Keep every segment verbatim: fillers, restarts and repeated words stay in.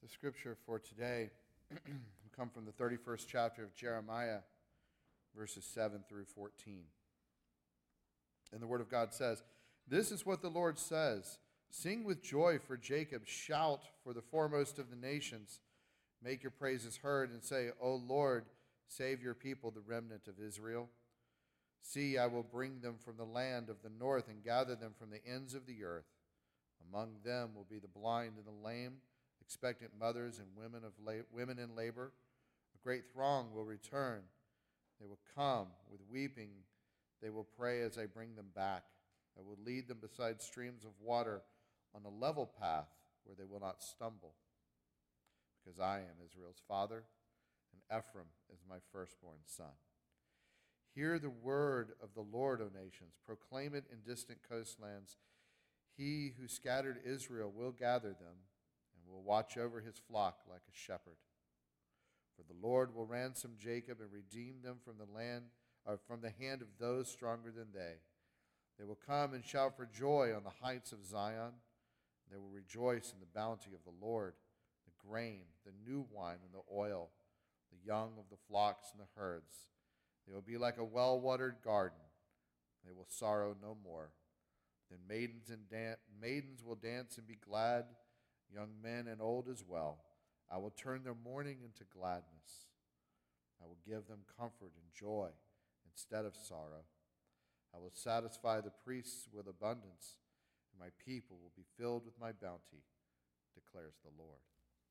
scripture for today come from the thirty-first chapter of Jeremiah, verses seven through fourteen. And the Word of God says, "This is what the Lord says, sing with joy for Jacob, shout for the foremost of the nations. Make your praises heard and say, O Lord, save your people, the remnant of Israel. See, I will bring them from the land of the north and gather them from the ends of the earth. Among them will be the blind and the lame, expectant mothers and women of la- women in labor. A great throng will return. They will come with weeping. They will pray as I bring them back. I will lead them beside streams of water on a level path where they will not stumble. Because I am Israel's father, and Ephraim is my firstborn son. Hear the word of the Lord, O nations. Proclaim it in distant coastlands. He who scattered Israel will gather them and will watch over his flock like a shepherd. For the Lord will ransom Jacob and redeem them from the land, or from the hand of those stronger than they. They will come and shout for joy on the heights of Zion. They will rejoice in the bounty of the Lord, the grain, the new wine, and the oil, the young of the flocks and the herds. They will be like a well-watered garden. They will sorrow no more. Then maidens and dan- maidens will dance and be glad, young men and old as well. I will turn their mourning into gladness. I will give them comfort and joy instead of sorrow. I will satisfy the priests with abundance, and my people will be filled with my bounty, declares the Lord."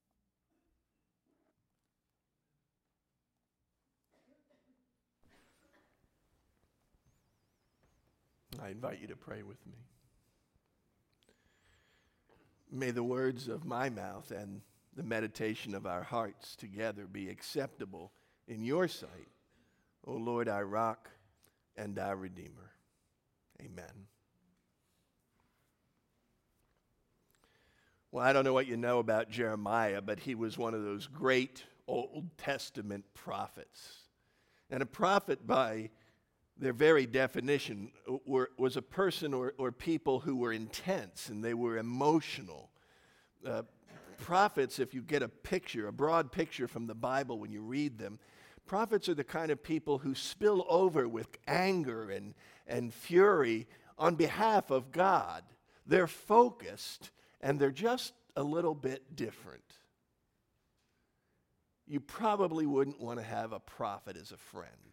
I invite you to pray with me. May the words of my mouth and the meditation of our hearts together be acceptable in your sight, O Lord, our rock and our Redeemer. Amen. Well, I don't know what you know about Jeremiah, but he was one of those great Old Testament prophets. And a prophet, by their very definition, were, was a person or, or people who were intense and they were emotional. Uh, prophets, if you get a picture, a broad picture from the Bible when you read them, prophets are the kind of people who spill over with anger and, and fury on behalf of God. They're focused and they're just a little bit different. You probably wouldn't want to have a prophet as a friend.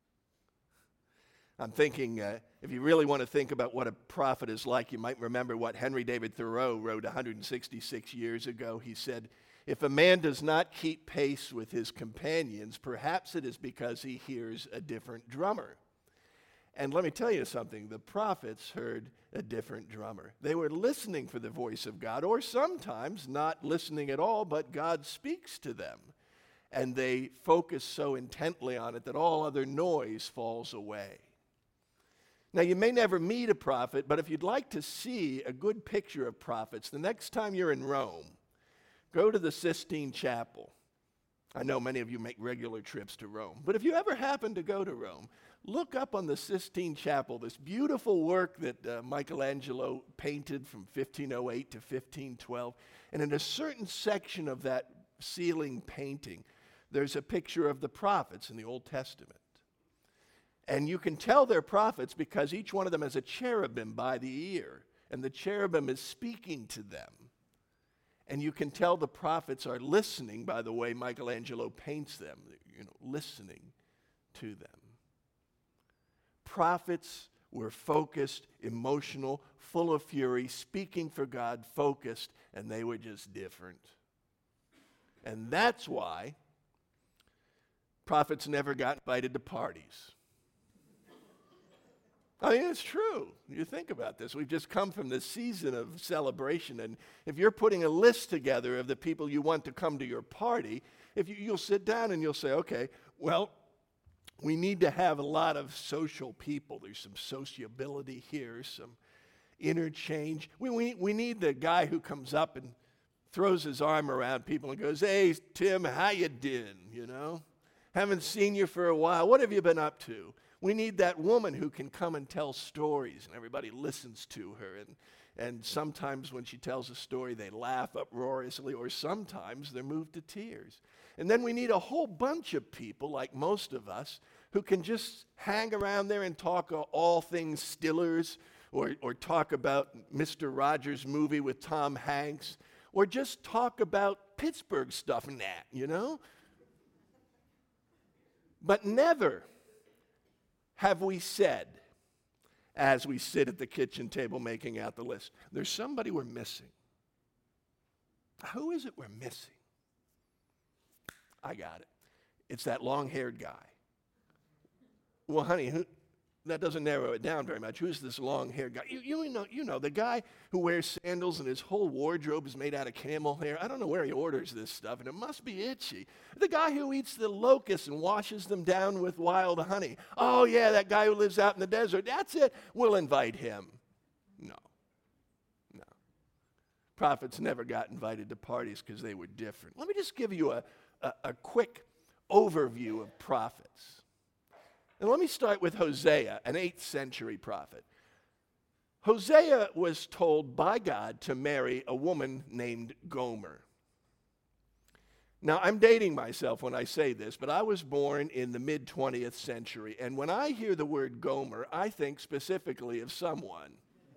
I'm thinking, uh, if you really want to think about what a prophet is like, you might remember what Henry David Thoreau wrote one hundred sixty-six years ago. He said, "If a man does not keep pace with his companions, perhaps it is because he hears a different drummer." And let me tell you something, the prophets heard a different drummer. They were listening for the voice of God, or sometimes not listening at all, but God speaks to them. And they focus so intently on it that all other noise falls away. Now, you may never meet a prophet, but if you'd like to see a good picture of prophets, the next time you're in Rome, go to the Sistine Chapel. I know many of you make regular trips to Rome, but if you ever happen to go to Rome, look up on the Sistine Chapel, this beautiful work that uh, Michelangelo painted from fifteen oh eight to fifteen twelve, and in a certain section of that ceiling painting, there's a picture of the prophets in the Old Testament. And you can tell they're prophets because each one of them has a cherubim by the ear, and the cherubim is speaking to them. And you can tell the prophets are listening by the way Michelangelo paints them, you know, listening to them. Prophets were focused, emotional, full of fury, speaking for God, focused, and they were just different. And that's why prophets never got invited to parties. I mean, it's true. You think about this. We've just come from this season of celebration, and if you're putting a list together of the people you want to come to your party, if you, you'll sit down and you'll say, okay, well, we need to have a lot of social people. There's some sociability here, some interchange. We, we, we need the guy who comes up and throws his arm around people and goes, "Hey, Tim, how you doing, you know? Haven't seen you for a while. What have you been up to?" We need that woman who can come and tell stories and everybody listens to her. And, And sometimes when she tells a story, they laugh uproariously, or sometimes they're moved to tears. And then we need a whole bunch of people, like most of us, who can just hang around there and talk all things Stillers, or, or talk about Mister Rogers' movie with Tom Hanks, or just talk about Pittsburgh stuff and that, you know? But never have we said, as we sit at the kitchen table making out the list, there's somebody we're missing. Who is it we're missing? I got it. It's that long-haired guy. Well, honey, who, that doesn't narrow it down very much. Who's this long-haired guy? You, you know, you know, the guy who wears sandals and his whole wardrobe is made out of camel hair. I don't know where he orders this stuff, and it must be itchy. The guy who eats the locusts and washes them down with wild honey. Oh, yeah, that guy who lives out in the desert. That's it. We'll invite him. No. No. Prophets never got invited to parties because they were different. Let me just give you a, a, a quick overview of prophets. And let me start with Hosea, an eighth century prophet. Hosea was told by God to marry a woman named Gomer. Now, I'm dating myself when I say this, but I was born in the mid-twentieth century, and when I hear the word Gomer, I think specifically of someone.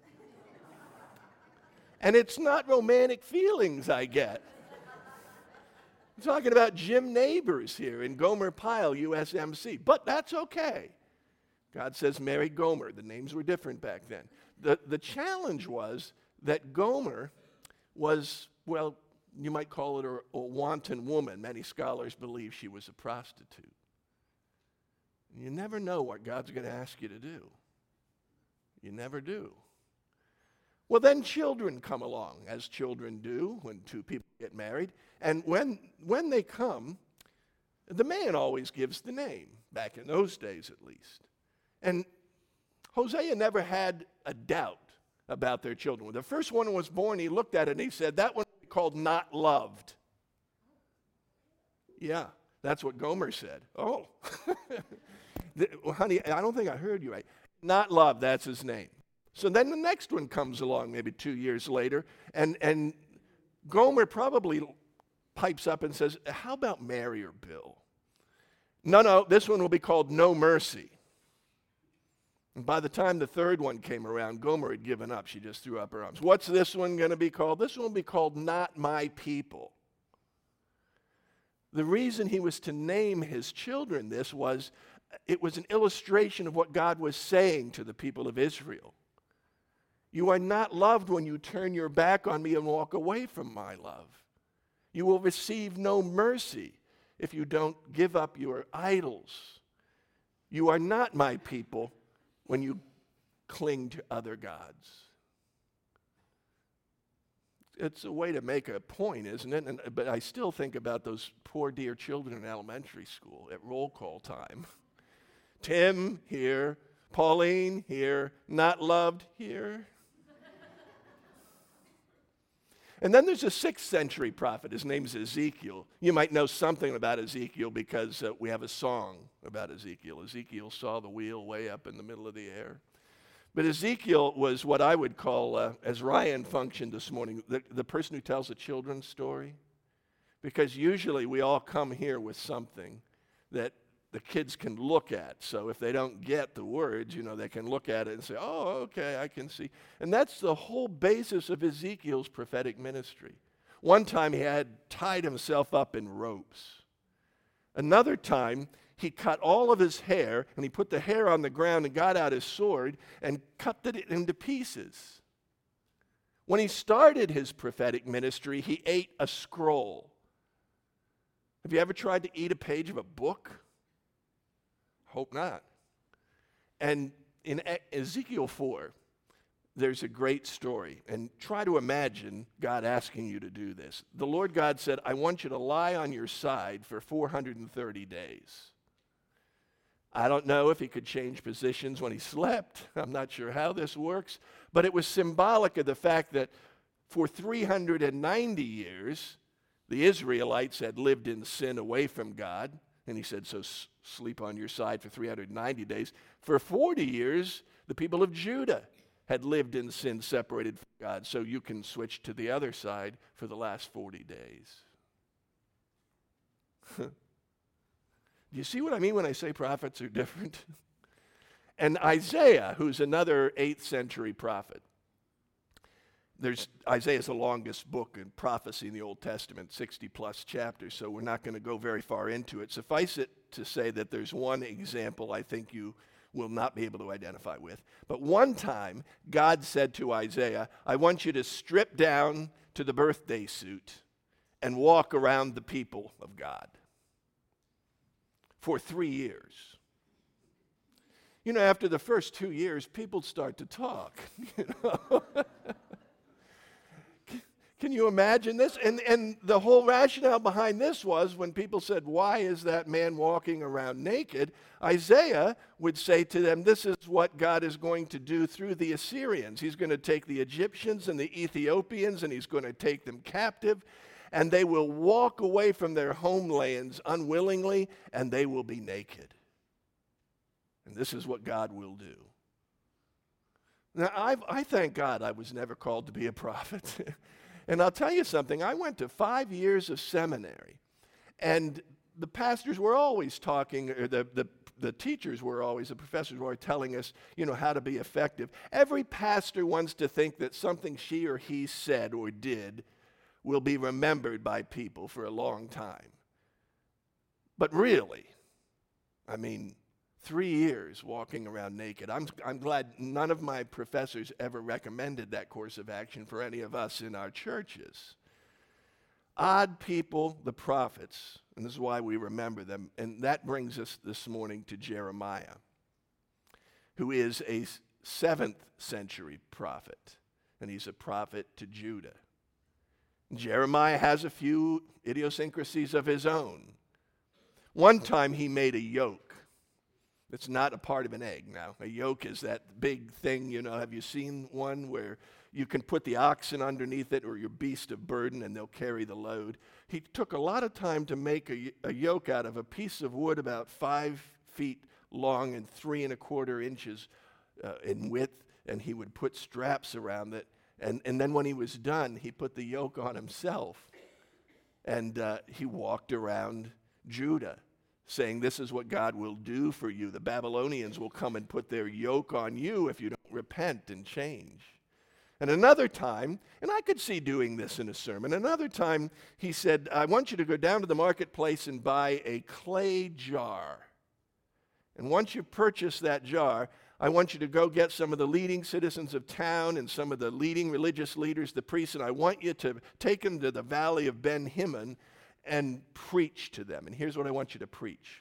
And it's not romantic feelings I get. I'm talking about Jim Neighbors here in Gomer Pyle, U S M C. But that's okay. God says marry Gomer. The names were different back then. The, the challenge was that Gomer was, well, you might call it a, a wanton woman. Many scholars believe she was a prostitute. You never know what God's going to ask you to do. You never do. Well, then children come along, as children do when two people get married. And when, when they come, the man always gives the name, back in those days at least. And Hosea never had a doubt about their children. When the first one was born, he looked at it and he said, that one will be called Not Loved. Yeah, that's what Gomer said. Oh, the, well, honey, I don't think I heard you right. Not Loved, that's his name. So then the next one comes along maybe two years later, and, and Gomer probably pipes up and says, how about Mary or Bill? No, no, this one will be called No Mercy. And by the time the third one came around, Gomer had given up. She just threw up her arms. What's this one going to be called? This one will be called Not My People. The reason he was to name his children this was it was an illustration of what God was saying to the people of Israel. You are not loved when you turn your back on me and walk away from my love. You will receive no mercy if you don't give up your idols. You are not my people when you cling to other gods. It's a way to make a point, isn't it? And, but I still think about those poor dear children in elementary school at roll call time. Tim here, Pauline here, not loved here. And then there's a sixth century prophet. His name's Ezekiel. You might know something about Ezekiel because uh, we have a song about Ezekiel. Ezekiel saw the wheel way up in the middle of the air. But Ezekiel was what I would call, uh, as Ryan functioned this morning, the, the person who tells a children's story. Because usually we all come here with something that the kids can look at. So if they don't get the words, you know, they can look at it and say, oh, okay, I can see. And that's the whole basis of Ezekiel's prophetic ministry. One time he had tied himself up in ropes. Another time he cut all of his hair and he put the hair on the ground and got out his sword and cut it into pieces. When he started his prophetic ministry, he ate a scroll. Have you ever tried to eat a page of a book? Hope not. And in Ezekiel four, there's a great story. And try to imagine God asking you to do this. The Lord God said, I want you to lie on your side for four hundred thirty days. I don't know if he could change positions when he slept. I'm not sure how this works. But it was symbolic of the fact that for three hundred ninety years, the Israelites had lived in sin away from God. And he said, so s- sleep on your side for three hundred ninety days. For forty years, the people of Judah had lived in sin separated from God. So you can switch to the other side for the last forty days. Do you see what I mean when I say prophets are different? And Isaiah, who's another eighth century prophet. There's Isaiah is the longest book in prophecy in the Old Testament, sixty plus chapters, so we're not going to go very far into it. Suffice it to say that there's one example I think you will not be able to identify with. But one time, God said to Isaiah, I want you to strip down to the birthday suit and walk around the people of God for three years. You know, after the first two years, people start to talk, you know. Can you imagine this? And, and the whole rationale behind this was when people said, why is that man walking around naked? Isaiah would say to them, this is what God is going to do through the Assyrians. He's going to take the Egyptians and the Ethiopians and he's going to take them captive, and they will walk away from their homelands unwillingly, and they will be naked. And this is what God will do. Now, I've, I thank God I was never called to be a prophet. And I'll tell you something, I went to five years of seminary, and the pastors were always talking, or the, the, the teachers were always, the professors were telling us, you know, how to be effective. Every pastor wants to think that something she or he said or did will be remembered by people for a long time. But really, I mean, three years walking around naked. I'm, I'm glad none of my professors ever recommended that course of action for any of us in our churches. Odd people, the prophets, and this is why we remember them, and that brings us this morning to Jeremiah, who is a seventh century prophet, and he's a prophet to Judah. Jeremiah has a few idiosyncrasies of his own. One time he made a yoke. It's not a part of an egg now. A yoke is that big thing, you know, have you seen one where you can put the oxen underneath it or your beast of burden and they'll carry the load? He took a lot of time to make a, a yoke out of a piece of wood about five feet long and three and a quarter inches uh, in width, and he would put straps around it. And, and then when he was done, he put the yoke on himself, and uh, he walked around Judah, saying, this is what God will do for you. The Babylonians will come and put their yoke on you if you don't repent and change. And another time, and I could see doing this in a sermon, another time he said, I want you to go down to the marketplace and buy a clay jar. And once you purchase that jar, I want you to go get some of the leading citizens of town and some of the leading religious leaders, the priests, and I want you to take them to the valley of Ben Hinnom and preach to them. And here's what I want you to preach.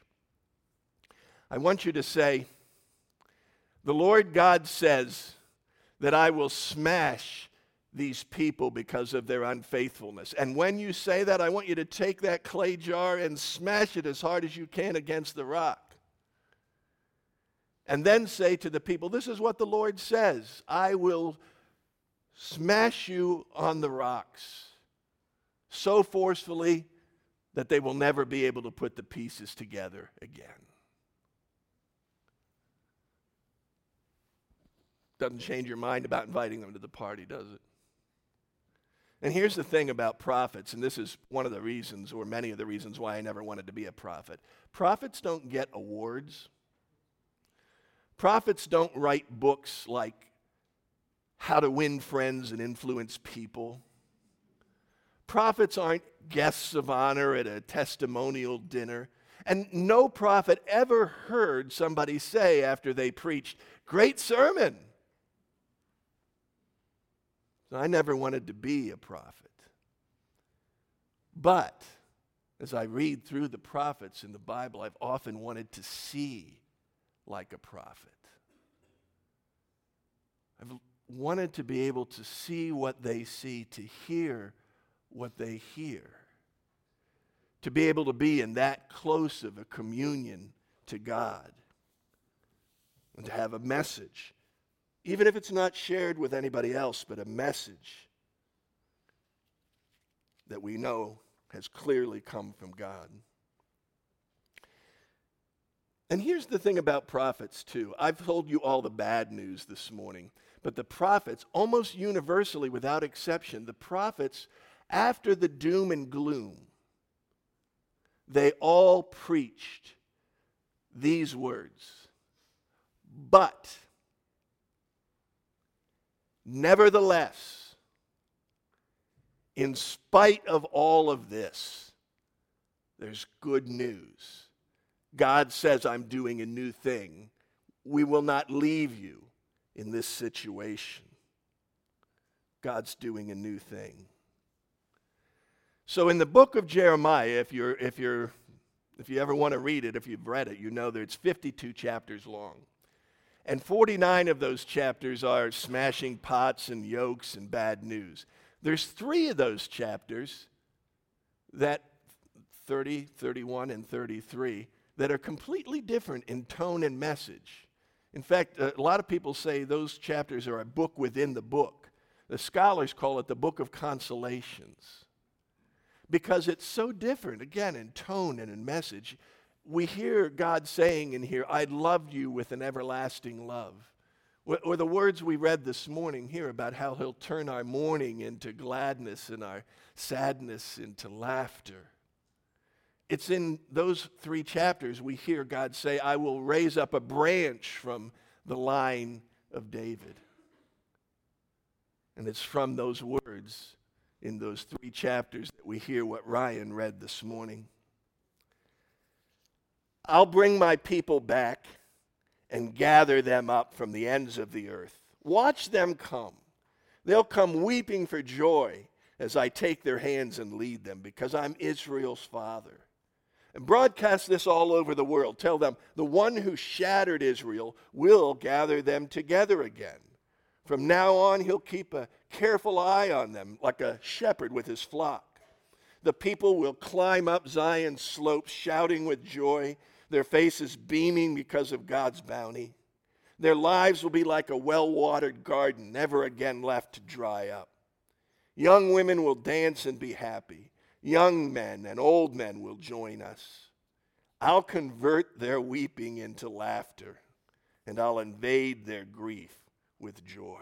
I want you to say, the Lord God says that I will smash these people because of their unfaithfulness. And when you say that, I want you to take that clay jar and smash it as hard as you can against the rock. And then say to the people, this is what the Lord says, I will smash you on the rocks so forcefully that they will never be able to put the pieces together again. Doesn't change your mind about inviting them to the party, does it? And here's the thing about prophets, and this is one of the reasons, or many of the reasons why I never wanted to be a prophet. Prophets don't get awards. Prophets don't write books like How to Win Friends and Influence People. Prophets aren't guests of honor at a testimonial dinner. And no prophet ever heard somebody say after they preached, great sermon. So I never wanted to be a prophet. But as I read through the prophets in the Bible, I've often wanted to see like a prophet. I've wanted to be able to see what they see, to hear what they hear, to be able to be in that close of a communion to God, and to have a message, even if it's not shared with anybody else, but a message that we know has clearly come from God. And here's the thing about prophets, too. I've told you all the bad news this morning, but the prophets, almost universally, without exception, the prophets, after the doom and gloom, they all preached these words. But, nevertheless, in spite of all of this, there's good news. God says, I'm doing a new thing. We will not leave you in this situation. God's doing a new thing. So in the book of Jeremiah, if you're if you're if you ever want to read it, if you've read it, you know that it's fifty-two chapters long. And forty-nine of those chapters are smashing pots and yokes and bad news. There's three of those chapters, that thirty, thirty-one, and thirty-three, that are completely different in tone and message. In fact, a lot of people say those chapters are a book within the book. The scholars call it the book of consolations, because it's so different, again, in tone and in message. We hear God saying in here, I loved you with an everlasting love. Or the words we read this morning here about how he'll turn our mourning into gladness and our sadness into laughter. It's in those three chapters we hear God say, I will raise up a branch from the line of David. And it's from those words in those three chapters that we hear what Ryan read this morning. I'll bring my people back and gather them up from the ends of the earth. Watch them come. They'll come weeping for joy as I take their hands and lead them, because I'm Israel's father. And broadcast this all over the world. Tell them, the one who shattered Israel will gather them together again. From now on, he'll keep a careful eye on them, like a shepherd with his flock. The people will climb up Zion's slopes, shouting with joy, their faces beaming because of God's bounty. Their lives will be like a well-watered garden, never again left to dry up. Young women will dance and be happy. Young men and old men will join us. I'll convert their weeping into laughter, and I'll invade their grief with joy.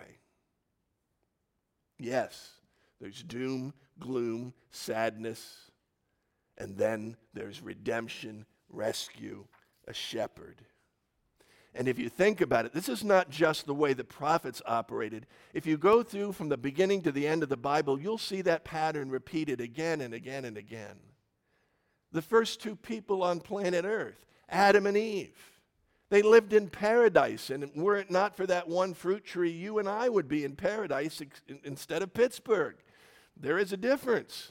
Yes, there's doom, gloom, sadness, and then there's redemption, rescue, a shepherd. And if you think about it, this is not just the way the prophets operated. If you go through from the beginning to the end of the Bible, you'll see that pattern repeated again and again and again. The first two people on planet Earth, Adam and Eve, they lived in paradise, and were it not for that one fruit tree, you and I would be in paradise ex- instead of Pittsburgh. There is a difference.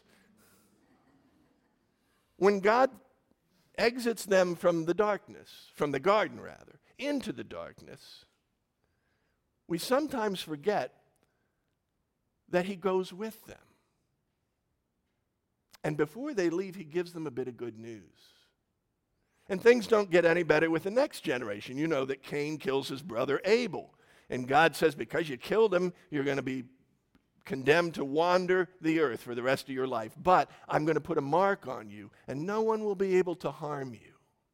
When God exits them from the darkness, from the garden rather, into the darkness, we sometimes forget that he goes with them. And before they leave, he gives them a bit of good news. And things don't get any better with the next generation. You know that Cain kills his brother Abel. And God says, because you killed him, you're going to be condemned to wander the earth for the rest of your life. But I'm going to put a mark on you, and no one will be able to harm you.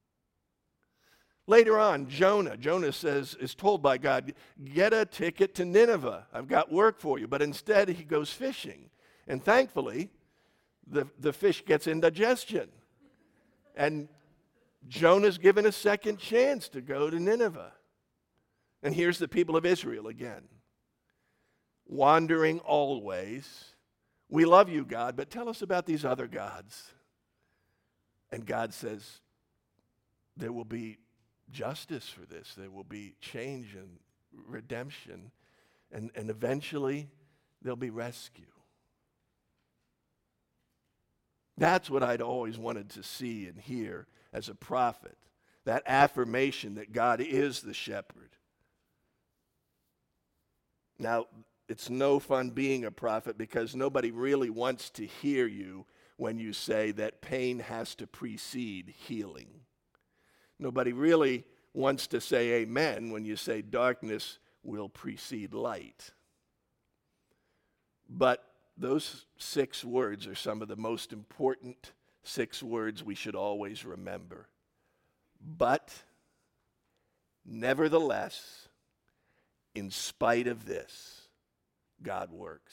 Later on, Jonah, Jonah says, is told by God, get a ticket to Nineveh. I've got work for you. But instead, he goes fishing. And thankfully, the, the fish gets indigestion. And Jonah's given a second chance to go to Nineveh. And here's the people of Israel again. Wandering always. We love you, God, but tell us about these other gods. And God says, there will be justice for this. There will be change and redemption. And, and eventually, there'll be rescue. That's what I'd always wanted to see and hear as a prophet. That affirmation that God is the shepherd. Now, it's no fun being a prophet, because nobody really wants to hear you when you say that pain has to precede healing. Nobody really wants to say amen when you say darkness will precede light. But those six words are some of the most important six words we should always remember. But, Nevertheless, in spite of this, God works.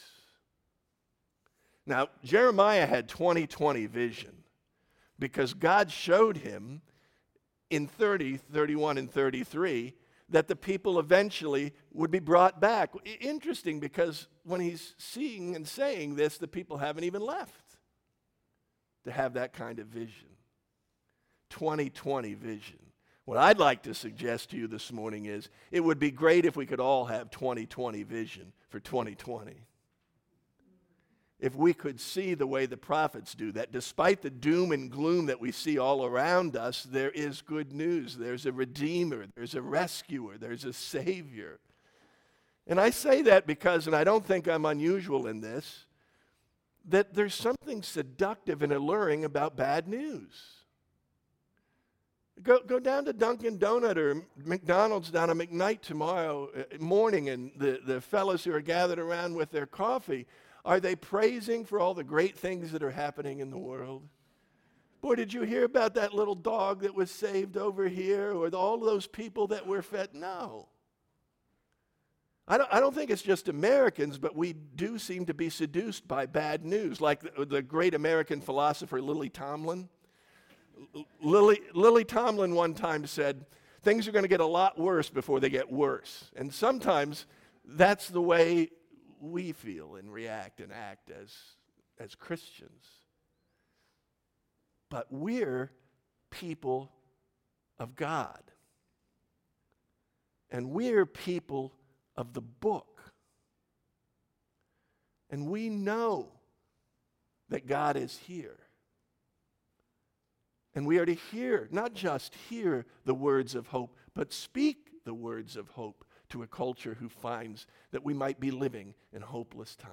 Now, Jeremiah had twenty twenty vision because God showed him in thirty, thirty-one, and thirty-three that the people eventually would be brought back. I- Interesting, because when he's seeing and saying this, the people haven't even left to have that kind of vision. twenty twenty vision. What I'd like to suggest to you this morning is it would be great if we could all have twenty twenty vision for twenty twenty. If we could see the way the prophets do, that despite the doom and gloom that we see all around us, there is good news. There's a Redeemer, there's a rescuer, there's a Savior. And I say that because, and I don't think I'm unusual in this, that there's something seductive and alluring about bad news. Go, go down to Dunkin' Donut or McDonald's down at McKnight tomorrow morning, and the, the fellows who are gathered around with their coffee, are they praising for all the great things that are happening in the world? Boy, did you hear about that little dog that was saved over here, or the, all those people that were fed? No. I don't, I don't think it's just Americans, but we do seem to be seduced by bad news, like the, the great American philosopher Lily Tomlin. Lily, Lily Tomlin one time said, things are going to get a lot worse before they get worse. And sometimes that's the way we feel and react and act as, as Christians. But we're people of God. And we're people of the book. And we know that God is here. And we are to hear, not just hear the words of hope, but speak the words of hope to a culture who finds that we might be living in hopeless times.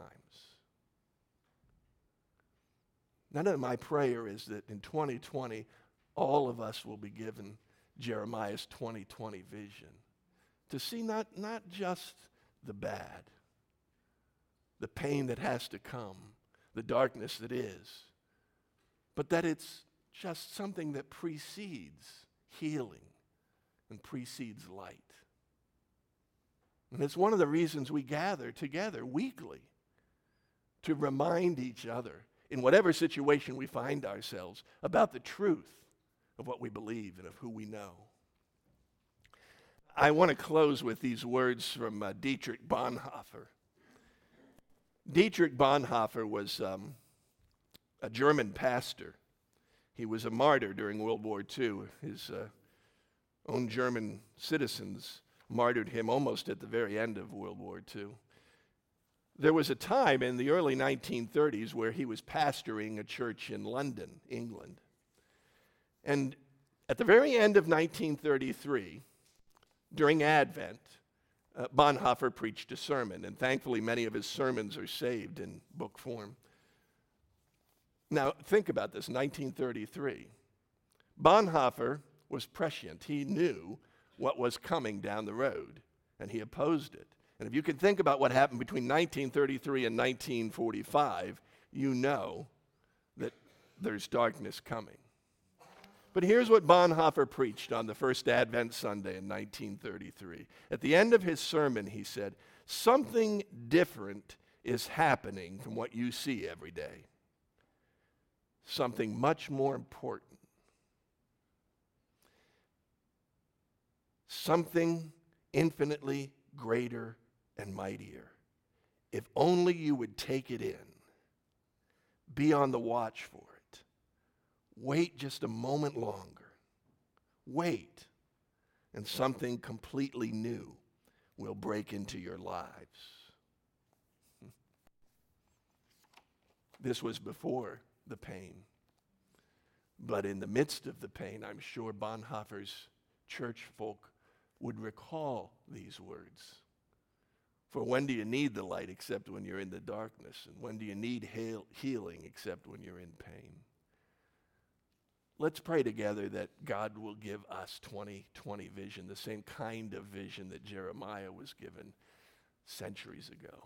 None of my prayer is that in twenty twenty, all of us will be given Jeremiah's twenty twenty vision, to see not, not just the bad, the pain that has to come, the darkness that is, but that it's just something that precedes healing and precedes light. And it's one of the reasons we gather together weekly, to remind each other, in whatever situation we find ourselves, about the truth of what we believe and of who we know. I want to close with these words from uh, Dietrich Bonhoeffer. Dietrich Bonhoeffer was um, a German pastor. He was a martyr during World War Two. His uh, own German citizens martyred him almost at the very end of World War Two. There was a time in the early nineteen thirties where he was pastoring a church in London, England. And at the very end of nineteen thirty-three, during Advent, uh, Bonhoeffer preached a sermon, and thankfully many of his sermons are saved in book form. Now, think about this, nineteen thirty-three. Bonhoeffer was prescient. He knew what was coming down the road, and he opposed it. And if you can think about what happened between nineteen thirty-three and nineteen forty-five, you know that there's darkness coming. But here's what Bonhoeffer preached on the first Advent Sunday in nineteen thirty-three. At the end of his sermon, he said, "Something different is happening from what you see every day. Something much more important. Something infinitely greater and mightier. If only you would take it in. Be on the watch for it. Wait just a moment longer. Wait, and something completely new will break into your lives." This was before the pain. But in the midst of the pain, I'm sure Bonhoeffer's church folk would recall these words. For when do you need the light except when you're in the darkness? And when do you need heal- healing except when you're in pain? Let's pray together that God will give us twenty twenty vision, the same kind of vision that Jeremiah was given centuries ago.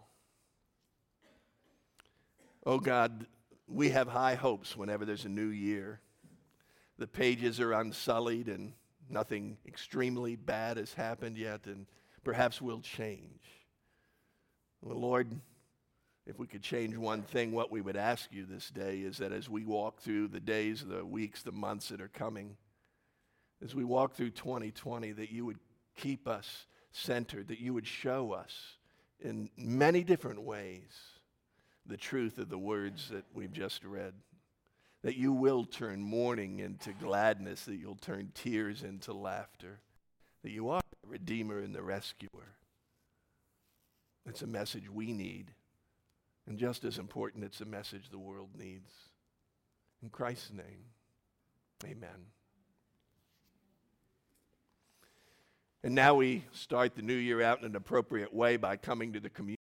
Oh God, we have high hopes whenever there's a new year. The pages are unsullied and nothing extremely bad has happened yet, and perhaps we'll change. Well, Lord, if we could change one thing, what we would ask you this day is that as we walk through the days, the weeks, the months that are coming, as we walk through twenty twenty, that you would keep us centered, that you would show us in many different ways the truth of the words that we've just read, that you will turn mourning into gladness, that you'll turn tears into laughter, that you are the Redeemer and the Rescuer. It's a message we need. And just as important, it's a message the world needs. In Christ's name, amen. And now we start the new year out in an appropriate way by coming to the communion.